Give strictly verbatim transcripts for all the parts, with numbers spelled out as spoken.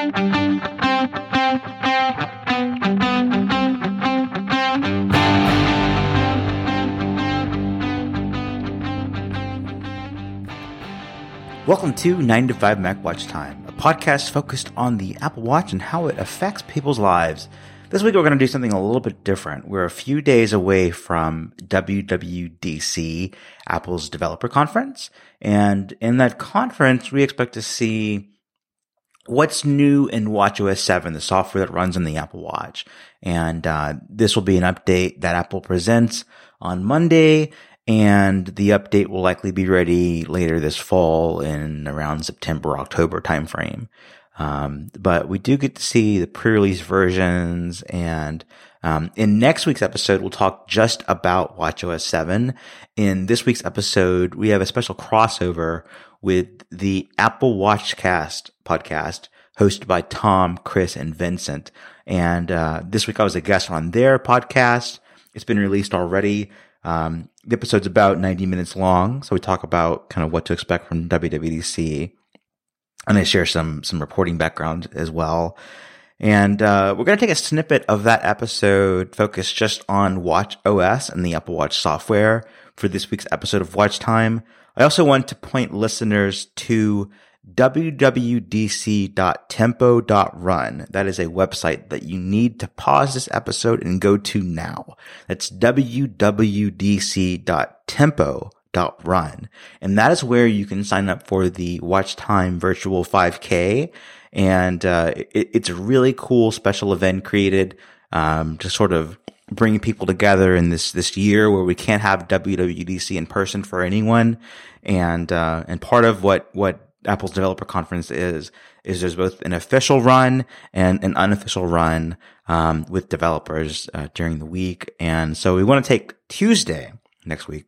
Welcome to nine to five Mac Watch Time, a podcast focused on the Apple Watch and how it affects people's lives. This week we're going to do something a little bit different. We're a few days away from W W D C, Apple's developer conference. And in that conference, we expect to see what's new in watchOS seven, the software that runs on the Apple Watch. And uh, this will be an update that Apple presents on Monday. And the update will likely be ready later this fall in around September, October timeframe. Um, but we do get to see the pre-release versions. And um, in next week's episode, we'll talk just about watchOS seven. In this week's episode, we have a special crossover with the Apple Watchcast podcast hosted by Tom, Chris, and Vincent. And uh, this week I was a guest on their podcast. It's been released already. Um, the episode's about ninety minutes long, so we talk about kind of what to expect from W W D C, and I share some some reporting background as well. And uh, we're going to take a snippet of that episode focused just on watchOS and the Apple Watch software for this week's episode of Watch Time. I also want to point listeners to w w d c dot tempo dot run. That is a website that you need to pause this episode and go to now. That's w w d c dot tempo dot run. And that is where you can sign up for the Watch Time Virtual five K. And uh, it, it's a really cool special event created um, to sort of bring people together in this this year where we can't have W W D C in person for anyone. And uh, and part of what what Apple's developer conference is, is there's both an official run and an unofficial run, um, with developers, uh, during the week. And so we want to take Tuesday next week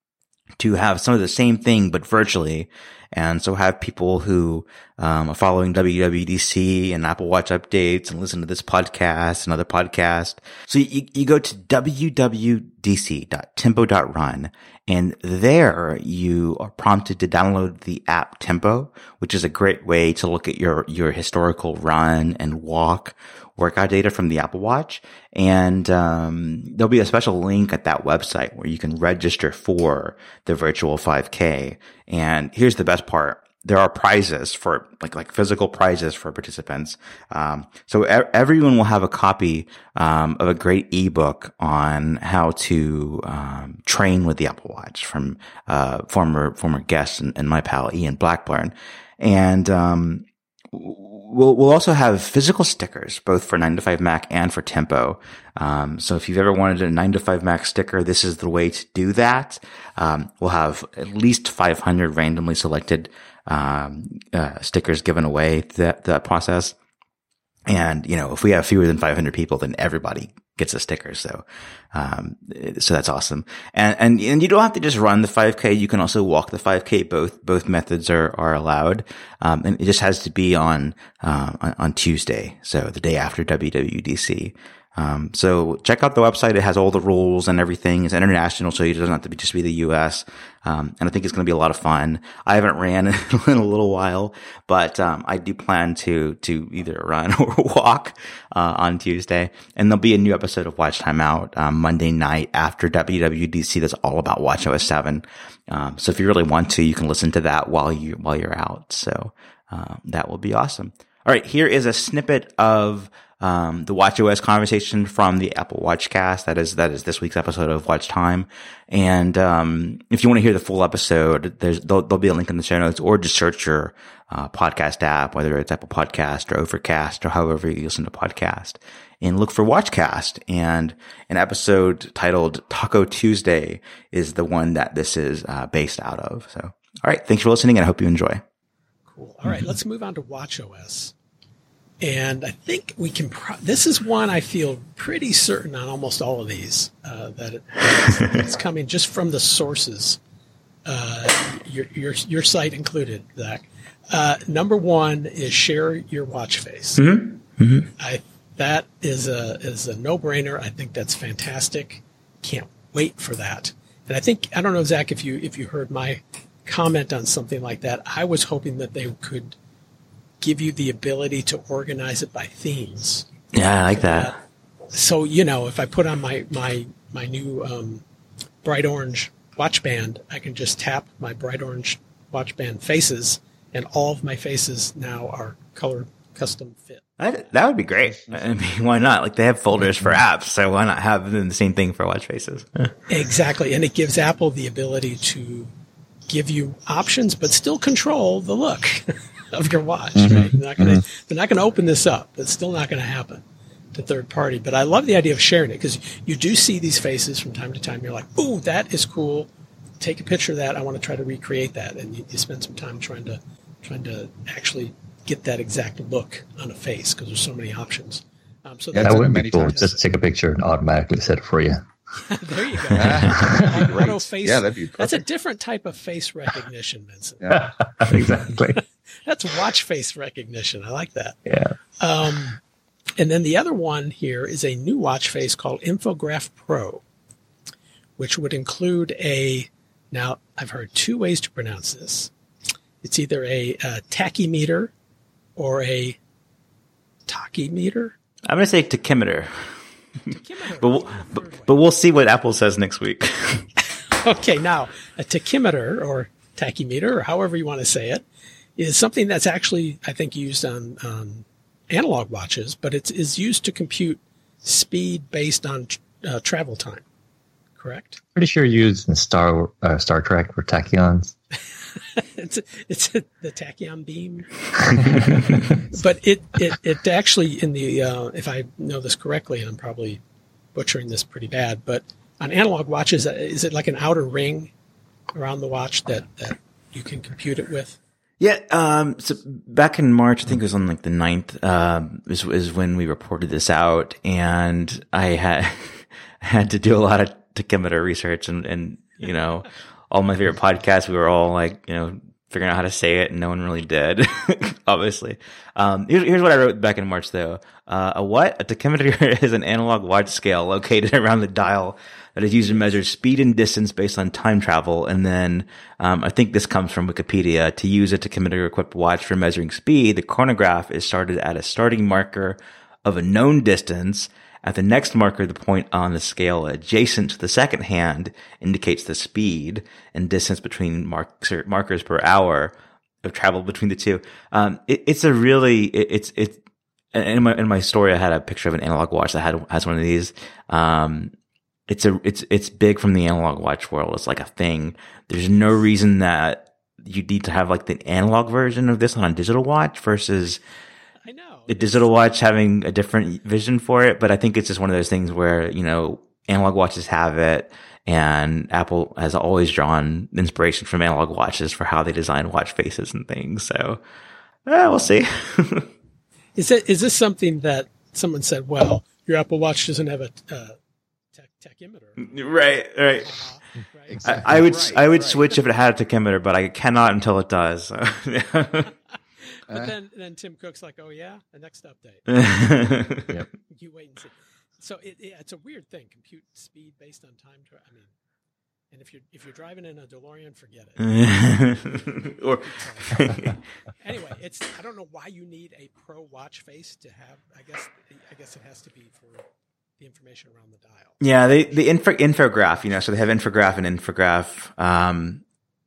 to have some of the same thing, but virtually. And so have people who, um, are following W W D C and Apple Watch updates and listen to this podcast and other podcast. So you, you go to w w d c dot tempo dot run, and there you are prompted to download the app Tempo, which is a great way to look at your, your historical run and walk workout data from the Apple Watch. And um there'll be a special link at that website where you can register for the virtual five K. And here's the best part. There are prizes for like, like physical prizes for participants. Um, so e- everyone will have a copy, um, of a great ebook on how to, um, train with the Apple Watch from, uh, former, former guest and, and my pal Ian Blackburn. And, um, We'll, we'll also have physical stickers, both for nine to five Mac and for Tempo. Um, so if you've ever wanted a nine to five Mac sticker, this is the way to do that. Um, we'll have at least five hundred randomly selected, um, uh, stickers given away that, that process. And, you know, if we have fewer than five hundred people, then everybody gets a sticker. So, um, so that's awesome. And, and, and you don't have to just run the five K. You can also walk the five K. Both, both methods are, are allowed. Um, and it just has to be on, uh, on, on Tuesday. So the day after W W D C. Um, so check out the website. It has all the rules and everything. It's international, so it doesn't have to be just be the U S. Um, and I think it's going to be a lot of fun. I haven't ran in a little while, but, um, I do plan to, to either run or walk, uh, on Tuesday. And there'll be a new episode of Watch Time out, um, Monday night after W W D C that's all about watchOS seven. Um, so if you really want to, you can listen to that while you, while you're out. So, uh, that will be awesome. All right. Here is a snippet of, Um, the watchOS conversation from the Apple Watchcast. That is, that is this week's episode of Watch Time. And, um, if you want to hear the full episode, there's, there'll, there'll be a link in the show notes, or just search your, uh, podcast app, whether it's Apple Podcast or Overcast or however you listen to podcast, and look for Watchcast. And an episode titled Taco Tuesday is the one that this is, uh, based out of. So, all right. Thanks for listening, and I hope you enjoy. Cool. All right. Let's move on to watchOS. And I think we can, pro- this is one I feel pretty certain on almost all of these, uh, that it, it's coming just from the sources, uh, your, your, your site included, Zach. Uh, number one is share your watch face. Mm-hmm. Mm-hmm. I, that is a, is a no-brainer. I think that's fantastic. Can't wait for that. And I think, I don't know, Zach, if you, if you heard my comment on something like that, I was hoping that they could give you the ability to organize it by themes. Yeah, I like that. Uh, so, you know, if I put on my, my, my new um, bright orange watch band, I can just tap my bright orange watch band faces, and all of my faces now are color custom fit. That, that would be great. I mean, why not? Like, they have folders for apps, so why not have the same thing for watch faces? Exactly. And it gives Apple the ability to give you options, but still control the look of your watch. Mm-hmm. Right? They're not going to mm-hmm. they're not going to open this up. It's still not going to happen to third party. But I love the idea of sharing it, because you do see these faces from time to time. You're like, ooh, that is cool. Take a picture of that. I want to try to recreate that. And you, you spend some time trying to trying to actually get that exact look on a face, because there's so many options. Um, so yeah, that wouldn't be cool. Just take a picture and automatically set it for you. There you go. like auto face. Yeah, that'd be perfect. That's a different type of face recognition, Vincent. Yeah, exactly. That's watch face recognition. I like that. Yeah. Um, and then the other one here is a new watch face called Infograph Pro, which would include a, now I've heard two ways to pronounce this. It's either a, a tachymeter or a tachymeter. I'm going to say tachymeter. but, we'll, but, but we'll see what Apple says next week. Okay, now a tachymeter or tachymeter, or however you want to say it, is something that's actually, I think, used on, on analog watches, but it is used to compute speed based on uh, travel time. Correct? Pretty sure used in Star uh, Star Trek for tachyons. it's a, it's a, the tachyon beam, but it, it it actually in the uh, if I know this correctly, and I'm probably butchering this pretty bad, but on analog watches, is it like an outer ring around the watch that, that you can compute it with? Yeah. Um, so back in March, I think it was on like the ninth, um, is, is when we reported this out, and I had had to do a lot of tachymeter research, and and you know. All my favorite podcasts, we were all like, you know, figuring out how to say it, and no one really did, obviously. Um, here's, here's what I wrote back in March, though. Uh, a what? A tachymeter is an analog watch scale located around the dial that is used to measure speed and distance based on time travel. And then, um, I think this comes from Wikipedia. To use a tachymeter-equipped watch for measuring speed, the chronograph is started at a starting marker of a known distance. At the next marker, the point on the scale adjacent to the second hand indicates the speed and distance between marks, markers per hour of travel between the two. Um, it, it's a really, it, it's, it's, in my, in my story, I had a picture of an analog watch that had, has one of these. Um, it's a, it's, it's big from the analog watch world. It's like a thing. There's no reason that you need to have like the analog version of this on a digital watch versus, I know. The digital watch having a different vision for it, but I think it's just one of those things where, you know, analog watches have it, and Apple has always drawn inspiration from analog watches for how they design watch faces and things. So, eh, we'll see. Is it, is this something that someone said, well, your Apple Watch doesn't have a uh, tachymeter? Right, right. Uh-huh, right. Exactly. I, I would, Right, I would right. switch if it had a tachymeter, but I cannot until it does. So. But Uh. then, then Tim Cook's like, "Oh yeah, the next update." Yep. You wait and see. So it, it, it's a weird thing. Compute speed based on time. Tra- I mean, and if you're if you're driving in a DeLorean, forget it. or Anyway, it's I don't know why you need a pro watch face to have. I guess I guess it has to be for the information around the dial. yeah, they the info, infograph, you know, so they have infograph and infograph. Um,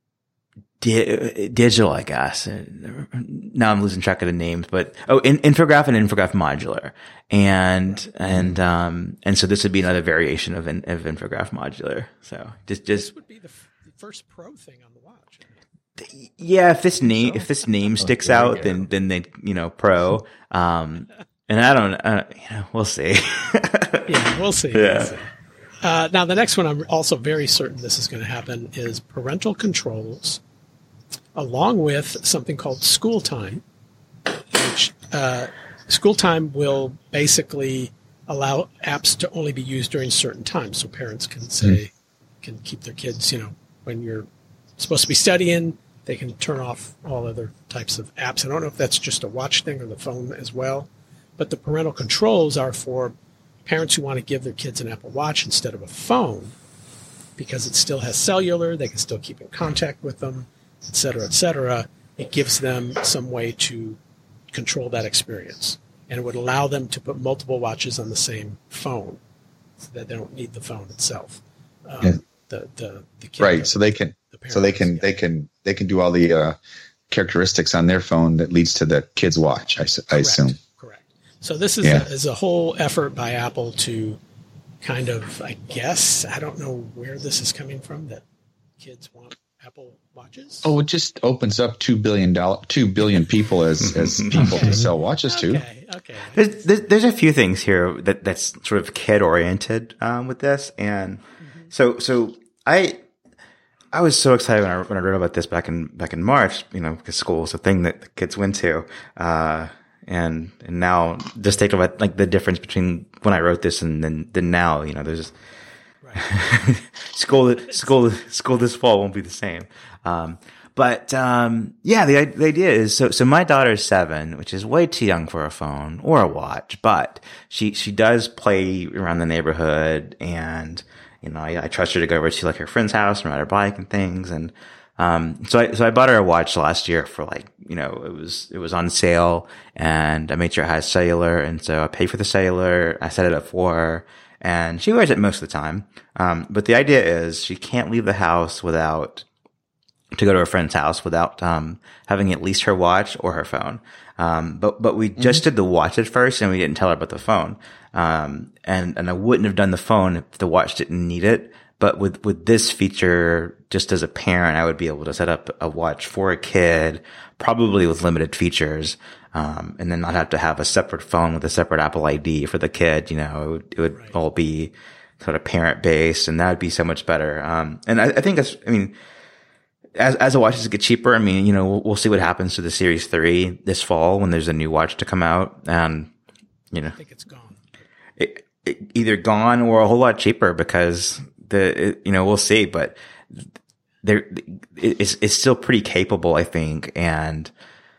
Di- digital, I guess. Now I'm losing track of the names, but oh, in, infograph and infograph modular, and and um and so this would be another variation of in, of infograph modular. So just This just would be the, f- the first pro thing on the watch. yeah, if this name if this name sticks there we out, go. then then they you know pro. Um, and I don't, uh, you know, we'll see. Yeah, we'll see. Yeah. We'll see. Uh, now the next one, I'm also very certain this is going to happen, is parental controls, along with something called school time, which uh, school time will basically allow apps to only be used during certain times. So parents can say, mm. can keep their kids, you know, when you're supposed to be studying, they can turn off all other types of apps. I don't know if that's just a watch thing or the phone as well, but the parental controls are for parents who want to give their kids an Apple Watch instead of a phone, because it still has cellular, they can still keep in contact with them, et cetera, et cetera. It gives them some way to control that experience. And it would allow them to put multiple watches on the same phone so that they don't need the phone itself. Um, yeah. the, the, the kid right. So they can, the so they can, yeah. they can, they can do all the uh, characteristics on their phone that leads to the kid's watch, I, I assume. Correct. So this is, yeah. a, is a whole effort by Apple to kind of, I guess, I don't know where this is coming from, that kids want Apple watches. Oh, it just opens up two billion dollar, two billion people as as people okay. to sell watches to. Okay, okay. There's, there's there's a few things here that that's sort of kid oriented um, with this, and mm-hmm. so so I I was so excited when I when I wrote about this back in back in March. You know, because school is a thing that the kids went to. Uh, And and now just think about like the difference between when I wrote this and then then now, you know, there's right. school school school this fall won't be the same. Um, but um, yeah, the the idea is so so my daughter is seven, which is way too young for a phone or a watch, but she she does play around the neighborhood, and you know I, I trust her to go over to like her friend's house and ride her bike and things, and Um, so I, so I bought her a watch last year for like, you know, it was, it was on sale, and I made sure it has cellular. And so I paid for the cellular. I set it up for her, and she wears it most of the time. Um, but the idea is she can't leave the house without, to go to her friend's house without, um, having at least her watch or her phone. Um, but, but we just mm-hmm. did the watch at first, and we didn't tell her about the phone. Um, and, and I wouldn't have done the phone if the watch didn't need it. But with, with this feature, just as a parent, I would be able to set up a watch for a kid, probably with limited features, um, and then not have to have a separate phone with a separate Apple I D for the kid. You know, it would, it would right. all be sort of parent based, and that would be so much better. Um, and I, I think that's, I mean, as, as the watches get cheaper, I mean, you know, we'll, we'll see what happens to the Series three this fall when there's a new watch to come out. And, you know, I think it's gone. It, it, either gone or a whole lot cheaper, because the, it, you know, we'll see, but there, it's, it's still pretty capable, I think. And,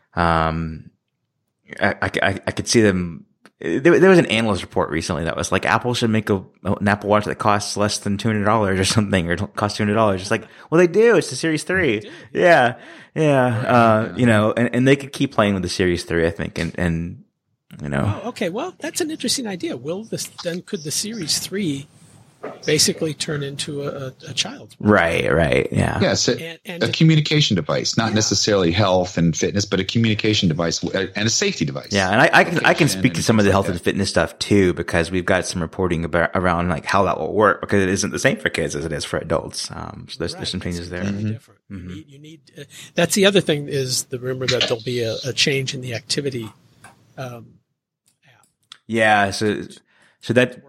um, I, I, I could see them. There, there was an analyst report recently that was like, Apple should make a, an Apple Watch that costs less than two hundred dollars or something, or costs two hundred dollars. It's like, well, they do. It's the Series three. Yeah. Yeah. Uh, you know, and, and they could keep playing with the Series three, I think. And, and, you know. Oh, okay. Well, that's an interesting idea. Will this, then could the Series three basically turn into a, a child's watch? Right, right, yeah. Yes, a, and, and a communication device, not yeah. necessarily health and fitness, but a communication device and a safety device. Yeah, and I, I can I can speak to some of the health like and fitness stuff too, because we've got some reporting about around like how that will work, because it isn't the same for kids as it is for adults. Um, so there's, right. there's some changes there. Mm-hmm. Different. Mm-hmm. You need, you need uh, that's the other thing, is the rumor that there'll be a, a change in the activity um, app. Yeah, so so that.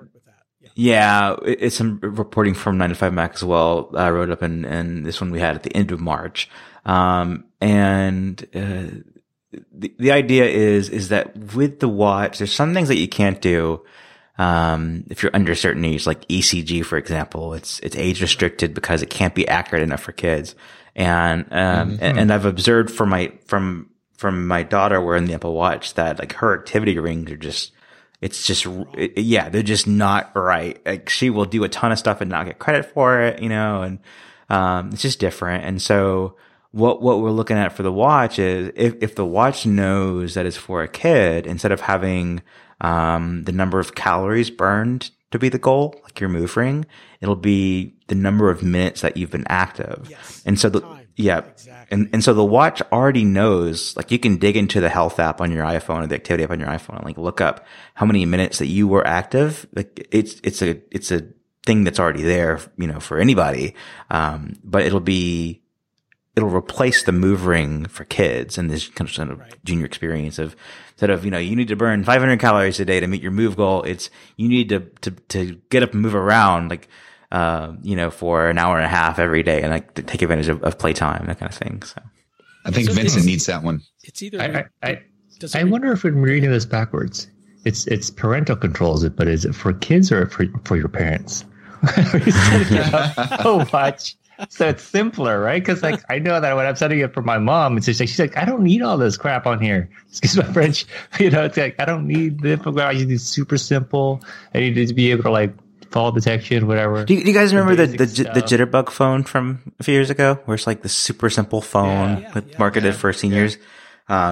Yeah, it's some reporting from nine to five Mac as well. I wrote up in, in this one we had at the end of March. Um, and, uh, the, the idea is, is that with the watch, there's some things that you can't do, um, if you're under a certain age, like E C G, for example. It's, it's age restricted because it can't be accurate enough for kids. And, um, mm-hmm. and, and I've observed from my, from, from my daughter wearing the Apple Watch that like her activity rings are just, It's just, it, yeah, they're just not right. Like, she will do a ton of stuff and not get credit for it, you know, and, um, it's just different. And so what, what we're looking at for the watch is if, if the watch knows that it's for a kid, instead of having, um, the number of calories burned to be the goal, like your move ring, it'll be the number of minutes that you've been active. Yes. And so the, Time. yeah. Exactly. And, and so the watch already knows, like, you can dig into the health app on your iPhone or the activity app on your iPhone and like look up how many minutes that you were active. Like, it's, it's a, it's a thing that's already there, you know, for anybody. Um, but it'll be, it'll replace the move ring for kids and this kind of, kind of right. junior experience of, instead of, you know, you need to burn five hundred calories a day to meet your move goal. It's, you need to, to, to get up and move around, like, uh, you know, for an hour and a half every day, and like to take advantage of, of playtime, that kind of thing. So I think so Vincent needs that one. It's either. I, I, I, I wonder if we're reading this backwards. It's, it's parental controls it, but is it for kids or for, for your parents? Oh, watch. So it's simpler, right? Because like I know that when I'm setting it for my mom, it's just like she's like, I don't need all this crap on here. Excuse my French. You know, it's like I don't need the infographic. I just need super simple. I need to be able to like fall detection, whatever. Do you, do you guys remember the the, the Jitterbug phone from a few years ago, where it's like the super simple phone yeah, yeah, with yeah, marketed yeah, for seniors? Yeah. Um,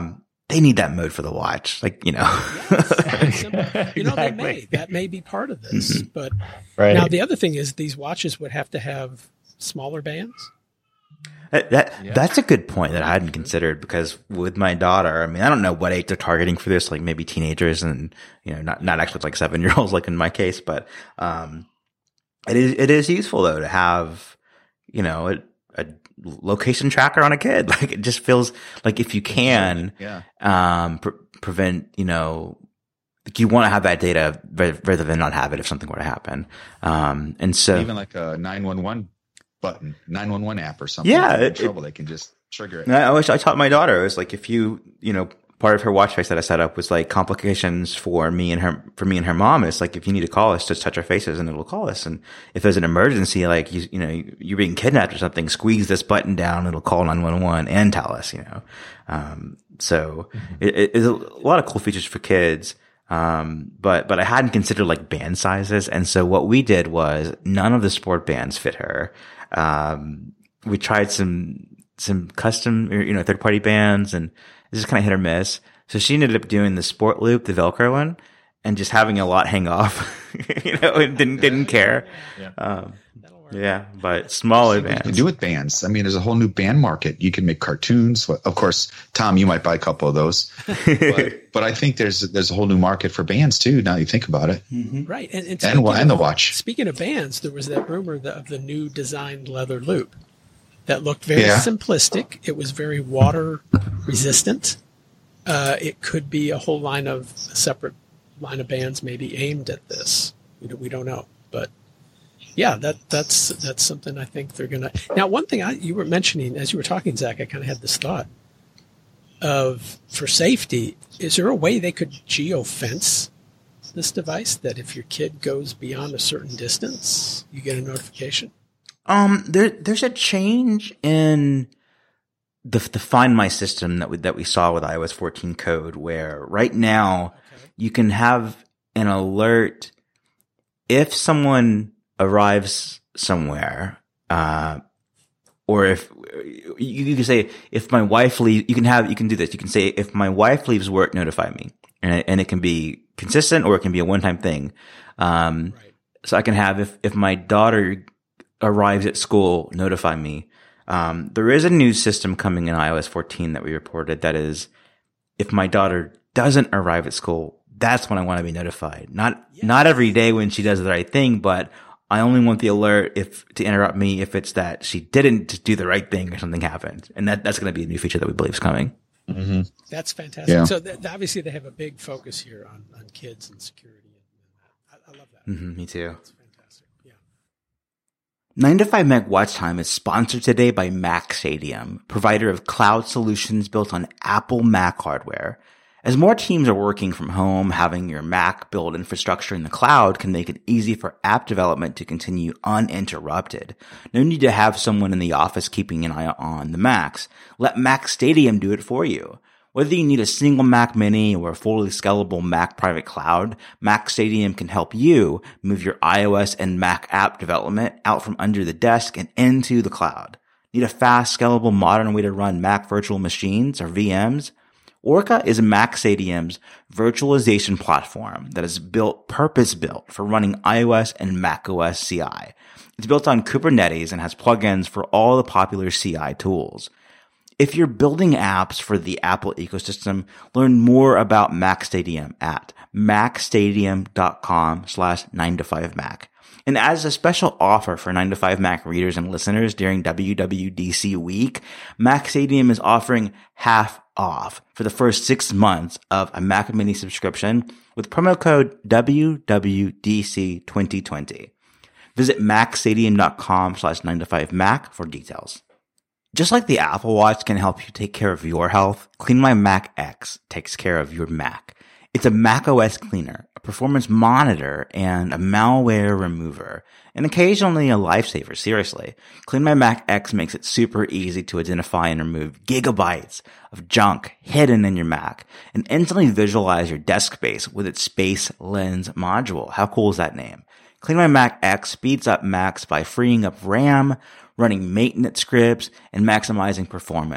they need that mode for the watch. Like, you know, Yes, you know, Exactly. they may, that may be part of this, but Right. now the other thing is these watches would have to have smaller bands. that, that Yeah. that's a good point that I hadn't considered, because with my daughter, I mean, I don't know what age they're targeting for this, like maybe teenagers and, you know, not, not actually like seven year olds, like in my case, but, um, it is, it is useful though to have, you know, a, a location tracker on a kid. Like, it just feels like if you can, Yeah. um, pre- prevent, you know, like you want to have that data rather rather than not have it if something were to happen. Um, and so Even like a nine one one button, nine one one app or something. Yeah, If they're in it- trouble, they can just trigger it. And I always, I taught my daughter, it was like, if you, you know, part of her watch face that I set up was like complications for me and her, for me and her mom. It's like, if you need to call us, just touch our faces and it'll call us. And if there's an emergency, like you, you know, you're being kidnapped or something, squeeze this button down, it'll call nine one one and tell us, you know. Um, so it, it- it's a lot of cool features for kids. Um, but, but I hadn't considered like band sizes. And so what we did was none of the sport bands fit her. Um, we tried some, some custom, or, you know, third party bands, and it's just kind of hit or miss. So she ended up doing the sport loop, the Velcro one, and just having a lot hang off, you know, and didn't, didn't care. Yeah. Um, That'll work. yeah, but smaller You can bands. do with bands. I mean, there's a whole new band market. You can make cartoons. Of course, Tom, you might buy a couple of those. but, but I think there's there's a whole new market for bands too. Now you think about it, Right. And, and, and speaking and the of- watch. Speaking of bands, there was that rumor that, of the new designed leather loop that looked very Yeah. simplistic. It was very water resistant. Uh, it could be a whole line of a separate line of bands maybe aimed at this. We don't, we don't know, but yeah, that that's that's something I think they're gonna. Now, one thing I, you were mentioning as you were talking, Zach, I kind of had this thought of, for safety, is there a way they could geofence this device that if your kid goes beyond a certain distance, you get a notification? Um, there, there's a change in the, the Find My system that we, that we saw with i O S fourteen code, where right now you can have an alert if someone arrives somewhere, uh, or if you, you can say, if my wife leaves, you can have, you can do this. You can say, if my wife leaves work, notify me. And it, and it can be consistent or it can be a one-time thing. Um, Right. so I can have, if, if my daughter arrives at school, notify me. Um, there is a new system coming in i O S fourteen that we reported that is, if my daughter doesn't arrive at school, that's when I want to be notified. Not, Yes. not every day when she does the right thing, but I only want the alert if, to interrupt me if it's that she didn't do the right thing or something happened. And that, that's going to be a new feature that we believe is coming. Mm-hmm. That's fantastic. Yeah. So th- obviously they have a big focus here on, on kids and security. And that. I, I love that. Mm-hmm, me too. That's fantastic. Yeah. nine to five Mac Watch Time is sponsored today by Mac Stadium, provider of cloud solutions built on Apple Mac hardware. As more teams are working from home, having your Mac build infrastructure in the cloud can make it easy for app development to continue uninterrupted. No need to have someone in the office keeping an eye on the Macs. Let Mac Stadium do it for you. Whether you need a single Mac Mini or a fully scalable Mac private cloud, Mac Stadium can help you move your iOS and Mac app development out from under the desk and into the cloud. Need a fast, scalable, modern way to run Mac virtual machines or V Ms? Orca is Mac Stadium's virtualization platform that is built, purpose-built for running iOS and macOS C I. It's built on Kubernetes and has plugins for all the popular C I tools. If you're building apps for the Apple ecosystem, learn more about Mac Stadium at macstadium.com slash 9to5mac. And as a special offer for nine to five Mac readers and listeners during W W D C week, Mac Stadium is offering half off for the first six months of a Mac Mini subscription with promo code W W D C twenty twenty. Visit macstadium.com slash 9to5mac for details. Just like the Apple Watch can help you take care of your health, Clean My Mac X takes care of your Mac. It's a macOS cleaner, a performance monitor, and a malware remover, and occasionally a lifesaver, seriously. Clean My Mac X makes it super easy to identify and remove gigabytes of junk hidden in your Mac, and instantly visualize your desk space with its Space Lens module. How cool is that name? Clean My Mac X speeds up Macs by freeing up RAM, running maintenance scripts, and maximizing performance.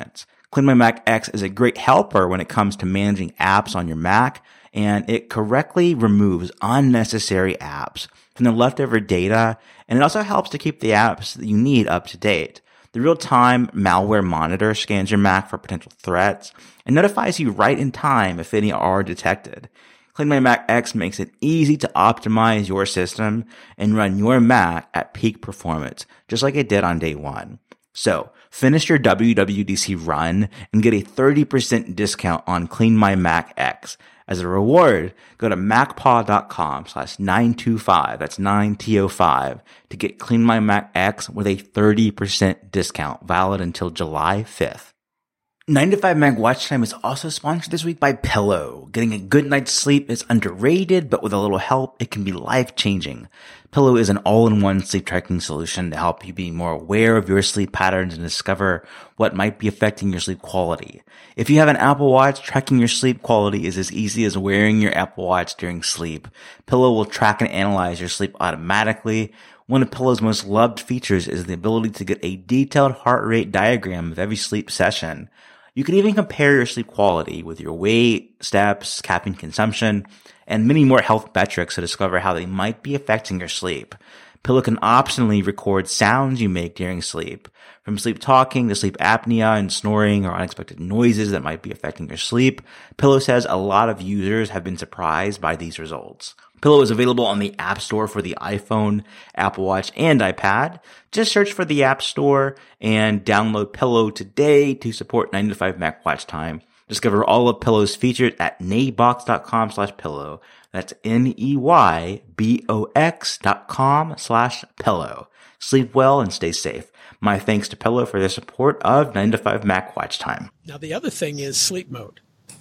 CleanMyMac X is a great helper when it comes to managing apps on your Mac, and it correctly removes unnecessary apps from the leftover data, and it also helps to keep the apps that you need up to date. The real-time malware monitor scans your Mac for potential threats and notifies you right in time if any are detected. CleanMyMac X makes it easy to optimize your system and run your Mac at peak performance, just like it did on day one. So, finish your W W D C run and get a thirty percent discount on CleanMyMac X. As a reward, go to macpaw.com slash 925, that's nine T O five, to get CleanMyMac X with a thirty percent discount, valid until July fifth. nine to five Mac Watch Time is also sponsored this week by Pillow. Getting a good night's sleep is underrated, but with a little help, it can be life-changing. Pillow is an all-in-one sleep tracking solution to help you be more aware of your sleep patterns and discover what might be affecting your sleep quality. If you have an Apple Watch, tracking your sleep quality is as easy as wearing your Apple Watch during sleep. Pillow will track and analyze your sleep automatically. One of Pillow's most loved features is the ability to get a detailed heart rate diagram of every sleep session. You can even compare your sleep quality with your weight, steps, caffeine consumption, and many more health metrics to discover how they might be affecting your sleep. Pillow can optionally record sounds you make during sleep, from sleep talking to sleep apnea and snoring or unexpected noises that might be affecting your sleep. Pillow says a lot of users have been surprised by these results. Pillow is available on the App Store for the iPhone, Apple Watch, and iPad. Just search for the App Store and download Pillow today to support nine to five Mac Watch Time. Discover all of Pillow's features at neybox.com slash pillow. That's N-E-Y-B-O-X dot com slash pillow. Sleep well and stay safe. My thanks to Pillow for their support of nine to five Mac Watch Time. Now, the other thing is sleep mode.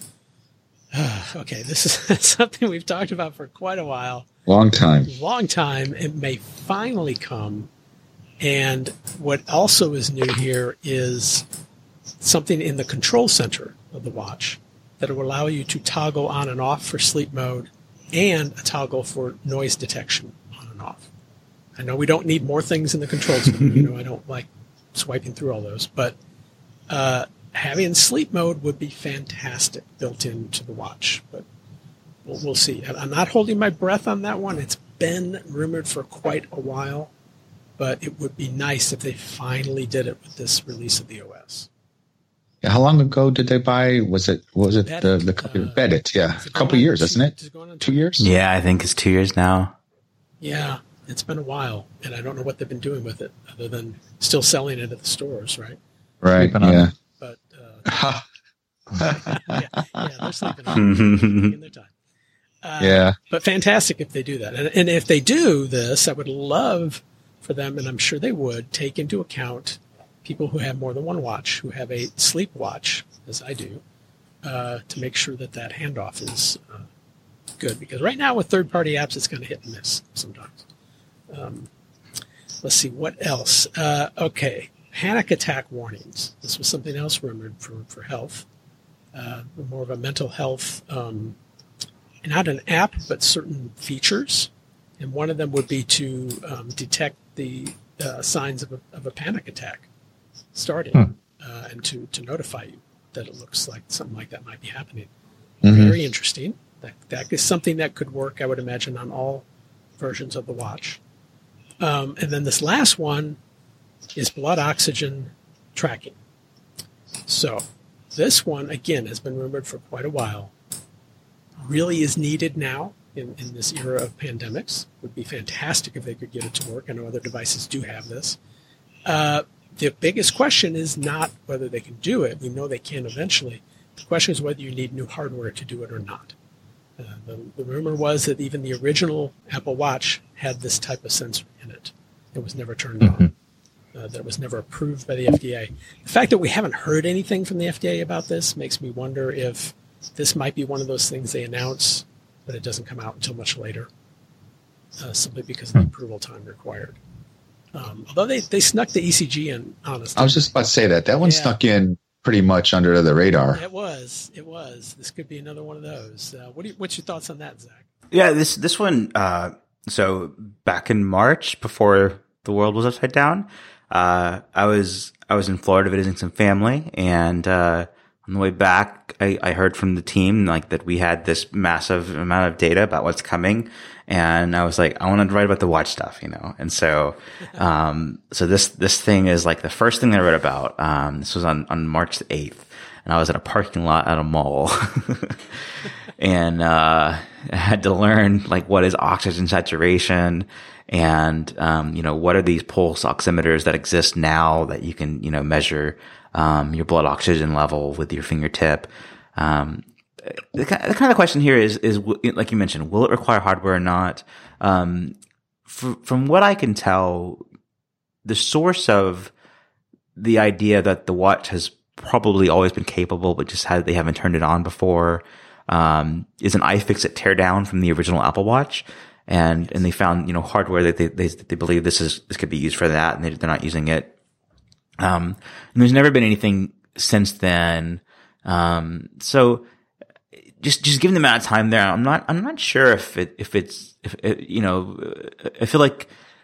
Okay, this is something we've talked about for quite a while. Long time. Long time. It may finally come. And what also is new here is something in the control center of the watch that will allow you to toggle on and off for sleep mode and a toggle for noise detection on and off. I know we don't need more things in the control center. You know, I don't like swiping through all those, but uh, having sleep mode would be fantastic built into the watch, but we'll, we'll see. I'm not holding my breath on that one. It's been rumored for quite a while, but it would be nice if they finally did it with this release of the O S. Yeah, how long ago did they buy? Was it was it Bedit, the the company uh, Bedit? Yeah, a couple years, two, isn't it? is it going on Two years? Yeah, I think it's two years now. Yeah, it's been a while, and I don't know what they've been doing with it other than still selling it at the stores, right? Right. Sleeping on Yeah. it. But uh, yeah, yeah, they're sleeping on it. Taking their time. Uh, Yeah. But fantastic if they do that. And, and if they do this, I would love for them, and I'm sure they would, take into account people who have more than one watch, who have a sleep watch, as I do, uh, to make sure that that handoff is uh, good. Because right now with third-party apps, it's kind of hit and miss sometimes. Um, let's see, what else? Uh, okay, panic attack warnings. This was something else rumored for, for health, uh, more of a mental health, um, not an app, but certain features. And one of them would be to um, detect the uh, signs of a, of a panic attack starting Hmm. uh, and to, to notify you that it looks like something like that might be happening. Mhm. Very interesting. That, that is something that could work, I would imagine, on all versions of the watch. Um, and then this last one is blood oxygen tracking. So this one, again, has been rumored for quite a while. Really is needed now in, in this era of pandemics. Would be fantastic if they could get it to work. I know other devices do have this. Uh, the biggest question is not whether they can do it. We know they can eventually. The question is whether you need new hardware to do it or not. Uh, the, the rumor was that even the original Apple Watch had this type of sensor in it. It was never turned Mm-hmm. on. Uh, that was never approved by the F D A. The fact that we haven't heard anything from the F D A about this makes me wonder if this might be one of those things they announce, but it doesn't come out until much later, uh, simply because of the approval time required. Um, although they, they snuck the E C G in, honestly. I was just about to say that. That one Yeah. snuck in pretty much under the radar. It was. It was. This could be another one of those. Uh, what do you, what's your thoughts on that, Zach? Yeah, this this one. Uh, so back in March, before the world was upside down, uh, I was I was in Florida visiting some family, and uh, on the way back, I, I heard from the team like that we had this massive amount of data about what's coming, and I was like, I want to write about the watch stuff, you know. And so, um, so this this thing is like the first thing I wrote about. Um, this was on on March the eighth, and I was in a parking lot at a mall, and uh, I had to learn like what is oxygen saturation. And, um, you know, what are these pulse oximeters that exist now that you can, you know, measure, um, your blood oxygen level with your fingertip? Um, the, the kind of question here is, is, like you mentioned, will it require hardware or not? Um, for, from what I can tell, the source of the idea that the watch has probably always been capable, but just had, they haven't turned it on before, um, is an iFixit teardown from the original Apple Watch. And, and they found, you know, hardware that they, they, they believe this is, this could be used for that, and they, they're not using it. Um, and there's never been anything since then. Um, so just, just given the amount of time there, I'm not, I'm not sure if it, if it's, if it, you know, I feel like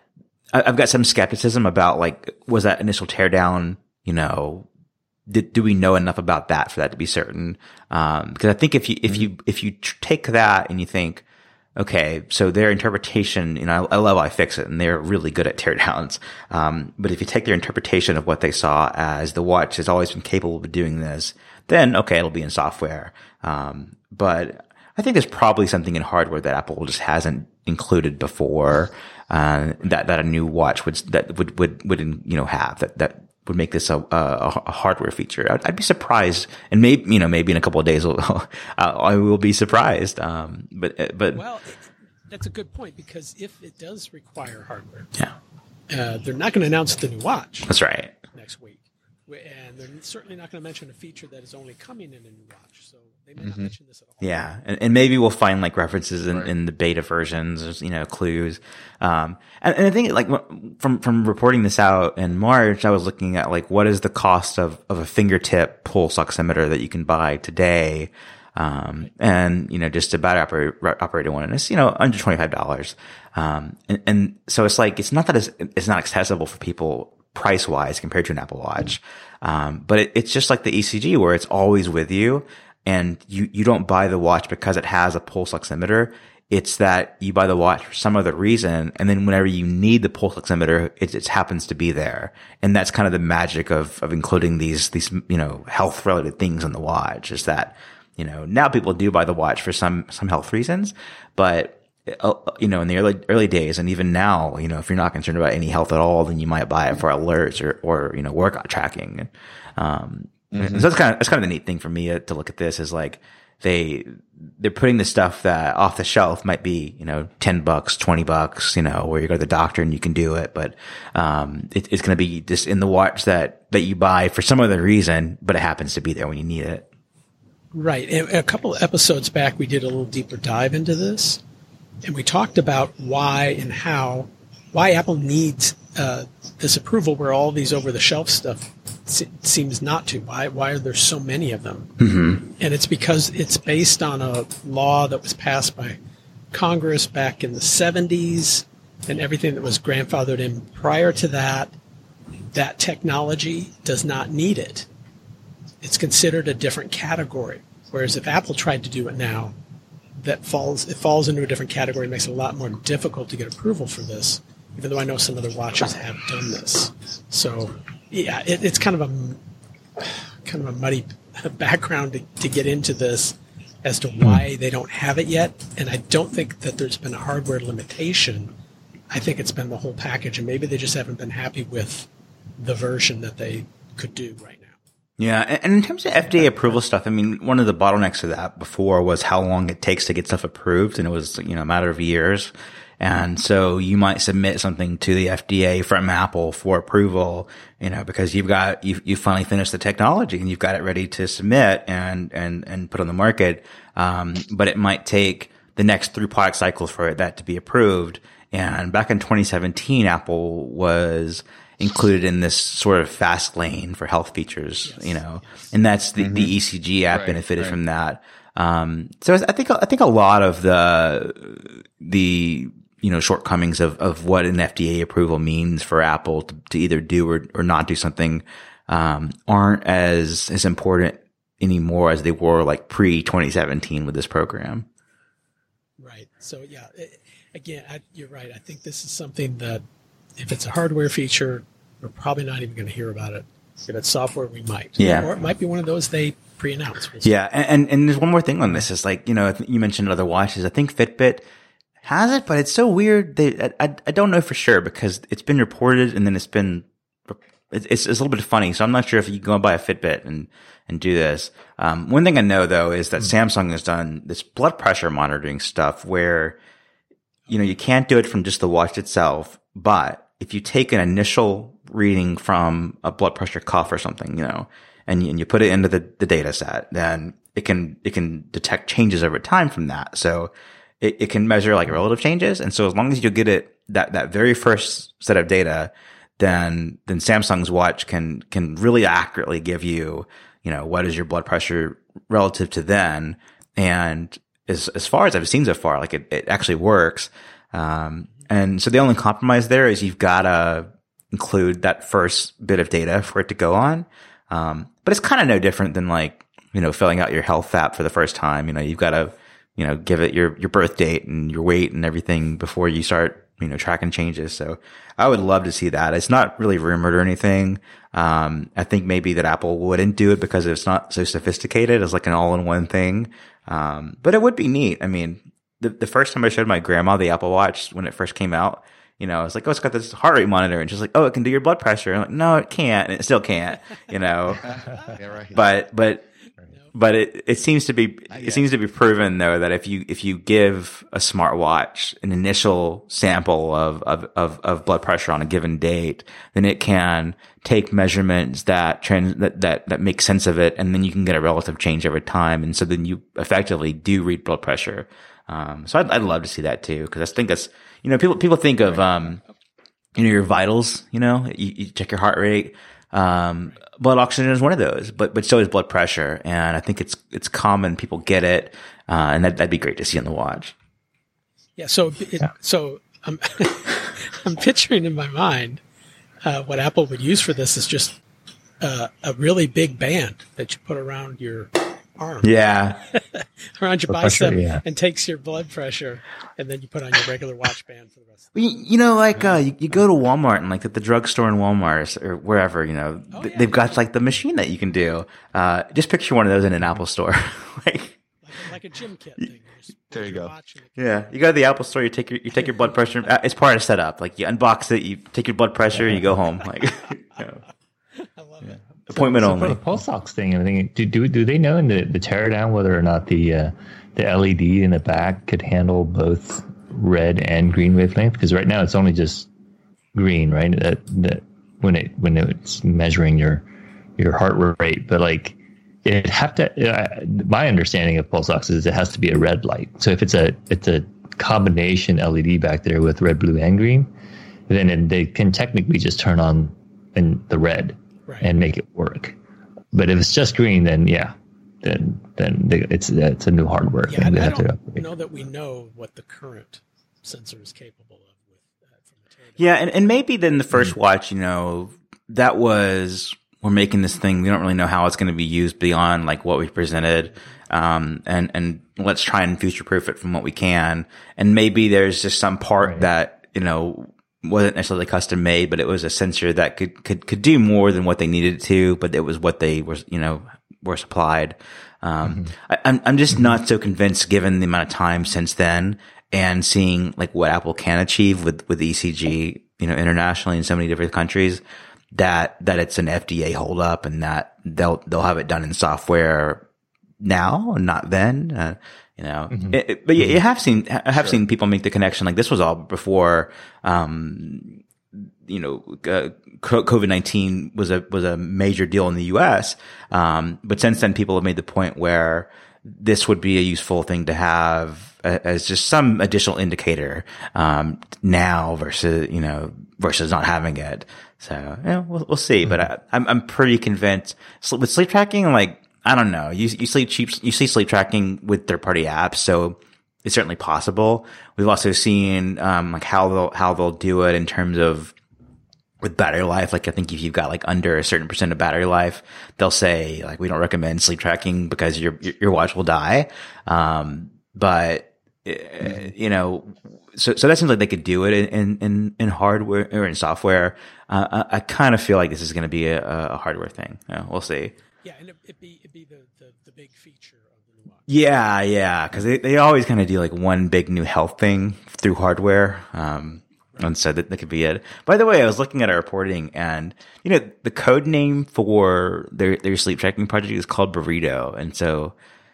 I've got some skepticism about like, was that initial teardown, you know, did, do we know enough about that for that to be certain? Um, because I think if you, if you, if you take that and you think, okay, so their interpretation, you know, I, I love iFixit, and they're really good at teardowns. Um, but if you take their interpretation of what they saw as the watch has always been capable of doing this, then okay, it'll be in software. Um, but I think there's probably something in hardware that Apple just hasn't included before, uh, that, that a new watch would, that would, would, would, you know, have that, that would make this a, a, a hardware feature. I'd, I'd be surprised, and maybe, you know, maybe in a couple of days we'll, I will be surprised. Um, but, but. Well, that's a good point, because if it does require hardware, yeah, uh, they're not going to announce the new watch. That's right. Next week. And they're certainly not going to mention a feature that is only coming in a new watch. So they may mm-hmm. not mention this at all. Yeah. And, and maybe we'll find like references in, right. in the beta versions, you know, clues. Um, and, and I think like from, from reporting this out in March, I was looking at like, what is the cost of, of a fingertip pulse oximeter that you can buy today? Um, and, you know, just a battery operated, operated one. And it's, you know, under twenty-five dollars. Um, and, and so it's like, it's not that it's, it's not accessible for people price wise compared to an Apple Watch. Um, but it, it's just like the E C G where it's always with you, and you, you don't buy the watch because it has a pulse oximeter. It's that you buy the watch for some other reason, and then whenever you need the pulse oximeter, it, it happens to be there. And that's kind of the magic of, of including these, these, you know, health related things in the watch, is that, you know, now people do buy the watch for some, some health reasons, but, uh, you know, in the early, early days, and even now, you know, if you're not concerned about any health at all, then you might buy it for alerts or, or, you know, workout tracking. Um, mm-hmm. so that's kind of, that's kind of the neat thing for me to look at this, is like, they, they're putting the stuff that off the shelf might be, you know, ten bucks, twenty bucks, you know, where you go to the doctor and you can do it. But, um, it, it's going to be just in the watch that, that you buy for some other reason, but it happens to be there when you need it. Right. And a couple of episodes back, we did a little deeper dive into this, and we talked about why and how, why Apple needs uh, this approval where all these over-the-shelf stuff se- seems not to. Why, why are there so many of them? Mm-hmm. And it's because it's based on a law that was passed by Congress back in the seventies, and everything that was grandfathered in prior to that, that technology does not need it. It's considered a different category. Whereas if Apple tried to do it now, that falls it falls into a different category. It makes it a lot more difficult to get approval for this, even though I know some other watches have done this. So, yeah, it, it's kind of a kind of a muddy background to, to get into this as to why they don't have it yet. And I don't think that there's been a hardware limitation. I think it's been the whole package, and maybe they just haven't been happy with the version that they could do right now. Yeah, and in terms of F D A approval stuff, I mean, one of the bottlenecks of that before was how long it takes to get stuff approved, and it was, you know, a matter of years. And so you might submit something to the F D A from Apple for approval, you know, because you've got, you've, you've finally finished the technology and you've got it ready to submit and, and, and put on the market. Um, but it might take the next three product cycles for that to be approved. And back in twenty seventeen, Apple was included in this sort of fast lane for health features, yes. you know, and that's the, mm-hmm. the E C G app right, benefited right. from that. Um, so I think, I think a lot of the, the, you know, shortcomings of, of what an F D A approval means for Apple to, to either do or, or not do something, um, aren't as, as important anymore as they were like pre twenty seventeen with this program. Right. So yeah, it, again, I, you're right. I think this is something that if it's a hardware feature, we're probably not even going to hear about it. If it's software, we might. Yeah. Or it might be one of those they pre-announce. We'll yeah. And, and, and there's one more thing on this is like, you know, you mentioned other watches. I think Fitbit has it, but it's so weird. They, I, I, I don't know for sure because it's been reported and then it's been, it's, it's a little bit funny. So I'm not sure if you can go and buy a Fitbit and, and do this. Um, one thing I know though is that mm-hmm. Samsung has done this blood pressure monitoring stuff where, you know, you can't do it from just the watch itself, but if you take an initial reading from a blood pressure cuff or something, you know, and you, and you put it into the, the data set, then it can, it can detect changes over time from that. So it, it can measure like relative changes. And so as long as you get it, that, that very first set of data, then, then Samsung's watch can, can really accurately give you, you know, what is your blood pressure relative to then. And as, as far as I've seen so far, like it, it actually works. Um, and so the only compromise there is you've got to include that first bit of data for it to go on. Um, but it's kind of no different than like, you know, filling out your health app for the first time. You know, you've got to, you know, give it your, your birth date and your weight and everything before you start, you know, tracking changes. So I would love to see that. It's not really rumored or anything. Um, I think maybe that Apple wouldn't do it because it's not so sophisticated as like an all-in-one thing. Um, but it would be neat. I mean, the, the first time I showed my grandma the Apple Watch when it first came out, you know, I was like, oh, it's got this heart rate monitor. And she's like, oh, it can do your blood pressure. I'm like, no, it can't. And it still can't, you know, yeah, right. but, but, but it, it seems to be, it seems to be proven though that if you, if you give a smartwatch an initial sample of, of, of, of blood pressure on a given date, then it can take measurements that trans, that, that, that make sense of it. And then you can get a relative change over time. And so then you effectively do read blood pressure. Um, so I'd, I'd love to see that too. Cause I think that's, you know, people, people think of, um, you know, your vitals, you know, you, you check your heart rate. Um, blood oxygen is one of those, but, but so is blood pressure. And I think it's, it's common. People get it. Uh, and that, that'd be great to see on the watch. Yeah. So, it, yeah. so I'm, I'm picturing in my mind, uh, what Apple would use for this is just, uh, a really big band that you put around your arm. Yeah. around your blood bicep pressure, yeah. and takes your blood pressure. And then you put on your regular watch band for the rest of the You, you know, like, uh, you, you go to Walmart and like at the drugstore in Walmart or wherever, you know, Oh, th- yeah. they've got like the machine that you can do. Uh, just picture one of those in an Apple store. like, like, like a gym kit thing. You just There put you your go. watch in it. yeah, you go to the Apple store, you take your, you take your blood pressure. Uh, it's part of the setup. Like you unbox it, you take your blood pressure, you go home. Like, you know, I love it. appointment so only. For the pulse ox thing, and everything, do do do they know in the, the teardown whether or not the uh, the L E D in the back could handle both red and green wavelength? Because right now it's only just green, right? That that when it when it's measuring your your heart rate, but like it have to. Uh, my understanding of pulse ox is it has to be a red light. So if it's a it's a combination L E D back there with red, blue, and green, then it, they can technically just turn on in the red. Right. And make it work. But if it's just green, then yeah, then then they, it's it's a new hardware Yeah, thing. They I have to don't upgrade. know that we know what the current sensor is capable of with uh, from the teardown. Yeah, and, and maybe then the first watch, you know, that was, we're making this thing, we don't really know how it's going to be used beyond like what we presented. Um, and, and let's try and future proof it from what we can. And maybe there's just some part Right. that, you know, wasn't necessarily custom made, but it was a sensor that could, could, could do more than what they needed it to, but it was what they were, you know, were supplied. Um, mm-hmm. I, I'm, I'm just not so convinced given the amount of time since then and seeing like what Apple can achieve with, with E C G, you know, internationally in so many different countries that, that it's an F D A holdup and that they'll, they'll have it done in software now and not then. Uh, You know, Mm-hmm. it, it, but you, you have seen, I have sure. seen people make the connection. Like this was all before, um, you know, uh, COVID nineteen was a, was a major deal in the U S. Um, but since then people have made the point where this would be a useful thing to have as just some additional indicator, um, now versus, you know, versus not having it. So, yeah, we'll, we'll see. Mm-hmm. But I, I'm, I'm pretty convinced with sleep tracking, like, I don't know. You, you see cheap, you see sleep tracking with third party apps. So it's certainly possible. We've also seen, um, like how they'll, how they'll do it in terms of, with battery life. Like I think if you've got like under a certain percent of battery life, they'll say like, we don't recommend sleep tracking because your, your watch will die. Um, but, uh, you know, so, so that seems like they could do it in, in, in hardware or in software. Uh, I, I kind of feel like this is going to be a, a hardware thing. You know, we'll see. Yeah. And it, it'd be, it'd be the, the, the big feature of the new watch. Yeah. Yeah. Cause they, they always kind of do like one big new health thing through hardware. Um, And so that, that could be it. By the way, I was looking at our reporting and, you know, the code name for their, their sleep tracking project is called Burrito. And so,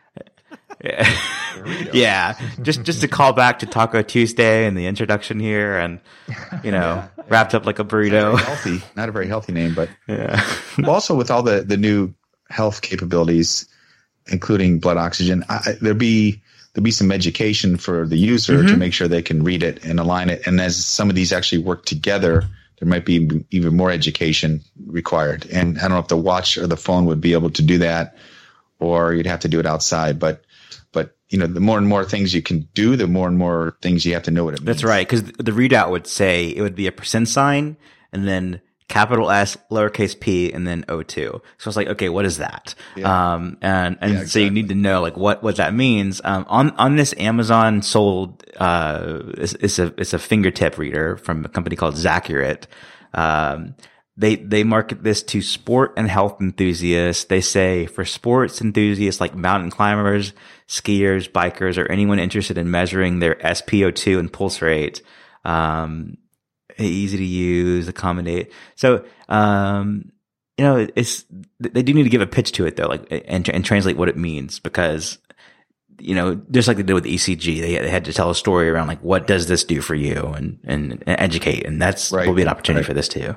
yeah, just, just to call back to Taco Tuesday and the introduction here and, you know, yeah. wrapped up like a burrito. Not a healthy, not a very healthy name, but yeah. Also with all the, the new health capabilities, including blood oxygen, I, there'd be, there'll be some education for the user mm-hmm. to make sure they can read it and align it. And as some of these actually work together, there might be even more education required. And I don't know if the watch or the phone would be able to do that, or you'd have to do it outside. But, but you know, the more and more things you can do, the more and more things you have to know what it means. That's right. Because the readout would say it would be a percent sign and then capital S, lowercase p, and then O two. So it's like, okay, what is that? Yeah. Um, and, and yeah, exactly. So you need to know like what, what that means. Um, on, on this Amazon sold, uh, it's, it's a, it's a fingertip reader from a company called Zacurate. Um, they, they market this to sport and health enthusiasts. They say for sports enthusiasts like mountain climbers, skiers, bikers, or anyone interested in measuring their S p O two and pulse rate, um, easy to use, accommodate. So, um, you know, it's, they do need to give a pitch to it though, like, and, and translate what it means because, you know, just like they did with E C G, they, they had to tell a story around like, what does this do for you and, and, and educate. And that's right. will be an opportunity right. for this too.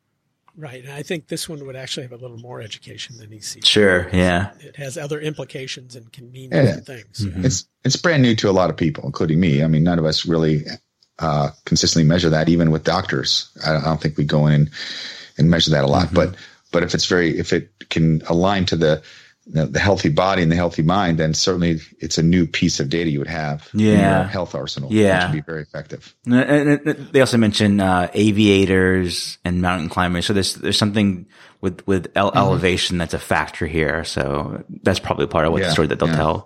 Right. And I think this one would actually have a little more education than E C G. Sure. Yeah. It has other implications and can mean yeah. different things. Mm-hmm. It's, it's brand new to a lot of people, including me. I mean, none of us really Uh, consistently measure that, even with doctors. I don't, I don't think we go in and, and measure that a lot. Mm-hmm. But but if it's very if it can align to the you know, the healthy body and the healthy mind, then certainly it's a new piece of data you would have yeah. in your health arsenal. Yeah, which would be very effective. And they also mention uh, aviators and mountain climbers. So there's there's something with with ele- mm-hmm. elevation that's a factor here. So that's probably part of what yeah. the story that they'll yeah. tell.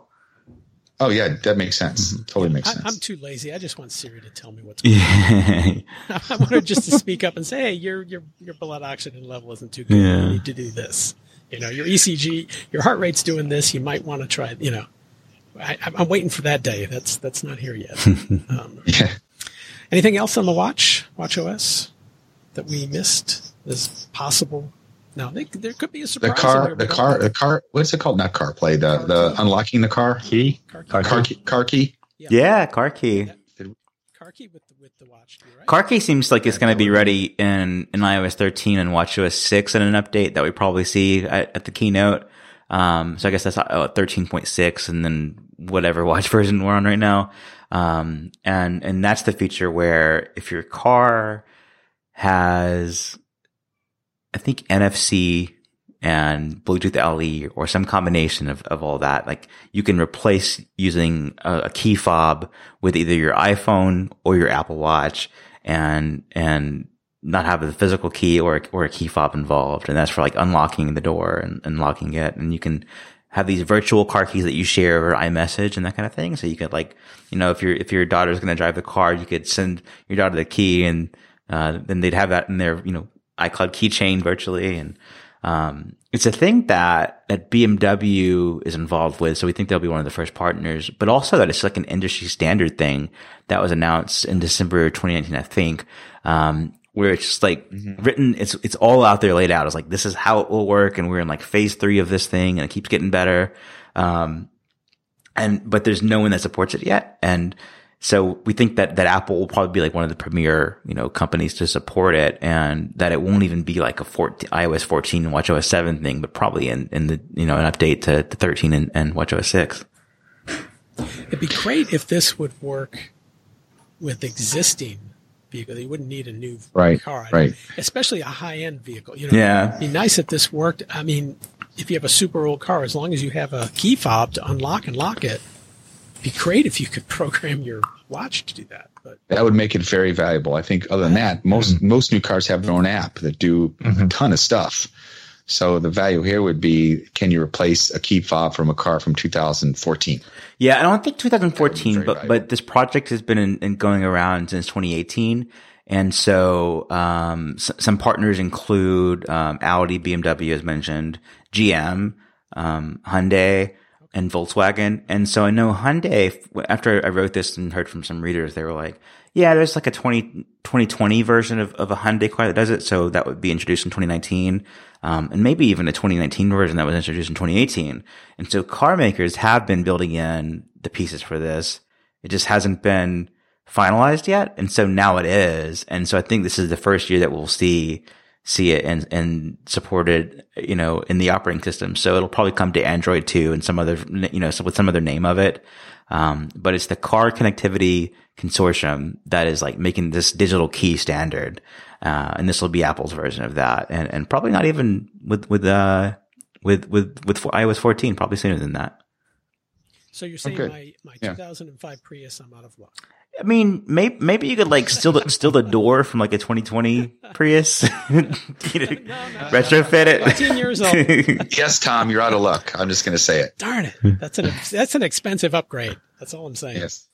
Oh yeah, that makes sense. Mm-hmm. Totally makes I, sense. I'm too lazy. I just want Siri to tell me what's going on. I want her just to speak up and say, "Hey, your your your blood oxygen level isn't too good. Yeah. You need to do this. You know, your E C G, your heart rate's doing this. You might want to try. You know, I, I'm waiting for that day. That's that's not here yet. Um, yeah. Anything else on the watch, Watch O S, that we missed? Is possible. No, they, there could be a surprise. The car, the car, the car. What's it called? Not CarPlay. The car the key. Unlocking the car key. Car key. Car, car key. Car key. Yeah. yeah, car key. Yeah. Car key with the, with the watch key, right? Car key seems like it's going to be ready in in i O S thirteen and Watch O S six in an update that we probably see at, at the keynote. Um, so I guess that's uh, thirteen point six, and then whatever watch version we're on right now. Um, and and that's the feature where if your car has, I think, N F C and Bluetooth L E or some combination of, of all that, like you can replace using a, a key fob with either your iPhone or your Apple Watch and, and not have a physical key or, or a key fob involved. And that's for like unlocking the door and, and locking it. And you can have these virtual car keys that you share over iMessage and that kind of thing. So you could like, you know, if your, if your daughter's going to drive the car, you could send your daughter the key and, uh, then they'd have that in their, you know, iCloud keychain virtually. And, um, it's a thing that, that B M W is involved with. So we think they'll be one of the first partners, but also that it's like an industry standard thing that was announced in December twenty nineteen, I think, um, where it's just like mm-hmm. written, it's, it's all out there laid out. It's like, this is how it will work. And we're in like phase three of this thing and it keeps getting better. Um, and, but there's no one that supports it yet. And, so we think that, that Apple will probably be like one of the premier, you know, companies to support it, and that it won't even be like a fourteen, i O S fourteen and Watch O S seven thing, but probably in, in the, you know, an update to, to thirteen and, and Watch O S six. It'd be great if this would work with existing vehicles. You wouldn't need a new right, car. Right. Mean, especially a high-end vehicle. You know, yeah. It'd be nice if this worked. I mean, if you have a super old car, as long as you have a key fob to unlock and lock it, be great if you could program your watch to do that. But that would make it very valuable. I think other than that, most mm-hmm. most new cars have their own app that do mm-hmm. a ton of stuff. So the value here would be, can you replace a key fob from a car from two thousand fourteen? Yeah, I don't think two thousand fourteen, but, but this project has been in, in going around since twenty eighteen. And so, um, s- some partners include, um, Audi, B M W as mentioned, G M, um, Hyundai, and Volkswagen. And so I know Hyundai, after I wrote this and heard from some readers, they were like, yeah, there's like a twenty twenty version of, of a Hyundai car that does it. So that would be introduced in twenty nineteen. Um, and maybe even a twenty nineteen version that was introduced in twenty eighteen. And so car makers have been building in the pieces for this. It just hasn't been finalized yet. And so now it is. And so I think this is the first year that we'll see, see it and, and supported, you know, in the operating system. So it'll probably come to Android too and some other, you know, with some other name of it. Um, but it's the Car Connectivity Consortium that is like making this digital key standard. Uh, and this will be Apple's version of that. And, and probably not even with, with, uh, with, with, with iOS fourteen, probably sooner than that. So you're saying okay. my, my yeah. two thousand five Prius, I'm out of luck. I mean, maybe, maybe you could like steal the, steal the door from like a twenty twenty Prius, you know, no, no, retrofit it. fifteen years old. Yes, Tom, you're out of luck. I'm just going to say it. Darn it. That's an, that's an expensive upgrade. That's all I'm saying. Yes.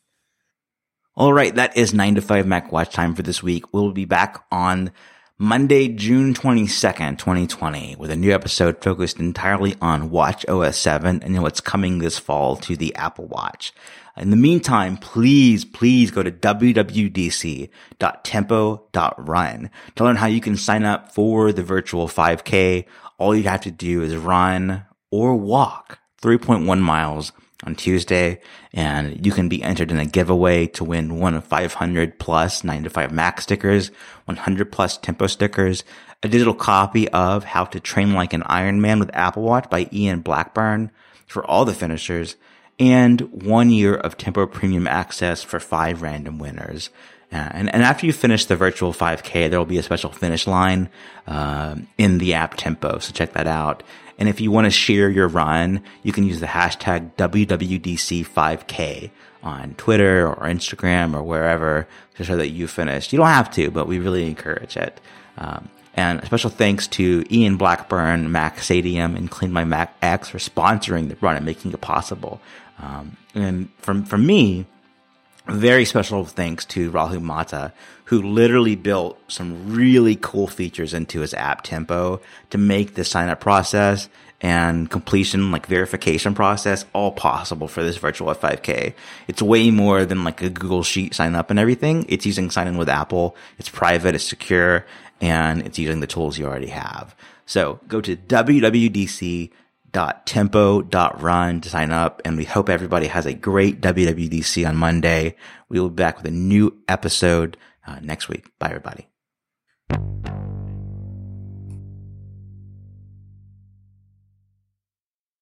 All right. That is nine to five Mac Watch time for this week. We'll be back on Monday, June twenty-second, twenty twenty, with a new episode focused entirely on Watch O S seven and what's coming this fall to the Apple Watch. In the meantime, please, please go to w w d c dot tempo dot run to learn how you can sign up for the virtual five K. All you have to do is run or walk three point one miles on Tuesday, and you can be entered in a giveaway to win one of five hundred plus nine to five Mac stickers, one hundred plus Tempo stickers, a digital copy of How to Train Like an Iron Man with Apple Watch by Ian Blackburn for all the finishers, and one year of Tempo Premium access for five random winners. Uh, and, and after you finish the virtual five K, there will be a special finish line uh, in the app Tempo, so check that out. And if you want to share your run, you can use the hashtag W W D C five K on Twitter or Instagram or wherever to show that you finished. You don't have to, but we really encourage it. Um, and a special thanks to Ian Blackburn, Mac Sadium, and Clean My Mac X for sponsoring the run and making it possible. Um, and from, from me, very special thanks to Rahul Mata, who literally built some really cool features into his app Tempo to make the sign up process and completion, like verification process, all possible for this virtual five K. It's way more than like a Google Sheet sign up and everything. It's using sign in with Apple. It's private, it's secure, and it's using the tools you already have. So go to w w d c dot tempo dot run to sign up, and we hope everybody has a great W W D C on Monday. We will be back with a new episode uh, next week. Bye, everybody.